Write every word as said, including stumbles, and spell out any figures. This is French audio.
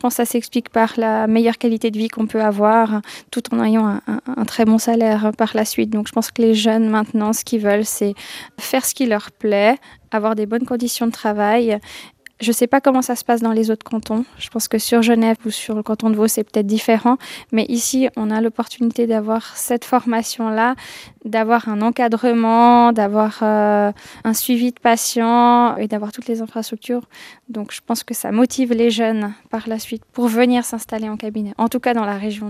pense que ça s'explique par la meilleure qualité de vie qu'on peut avoir, tout en ayant un, un, un très bon salaire par la suite. Donc je pense que les jeunes maintenant, ce qu'ils veulent, c'est faire ce qui leur plaît, avoir des bonnes conditions de travail. Je ne sais pas comment ça se passe dans les autres cantons. Je pense que sur Genève ou sur le canton de Vaud, c'est peut-être différent. Mais ici, on a l'opportunité d'avoir cette formation-là, d'avoir un encadrement, d'avoir euh, un suivi de patients et d'avoir toutes les infrastructures. Donc, je pense que ça motive les jeunes par la suite pour venir s'installer en cabinet, en tout cas dans la région.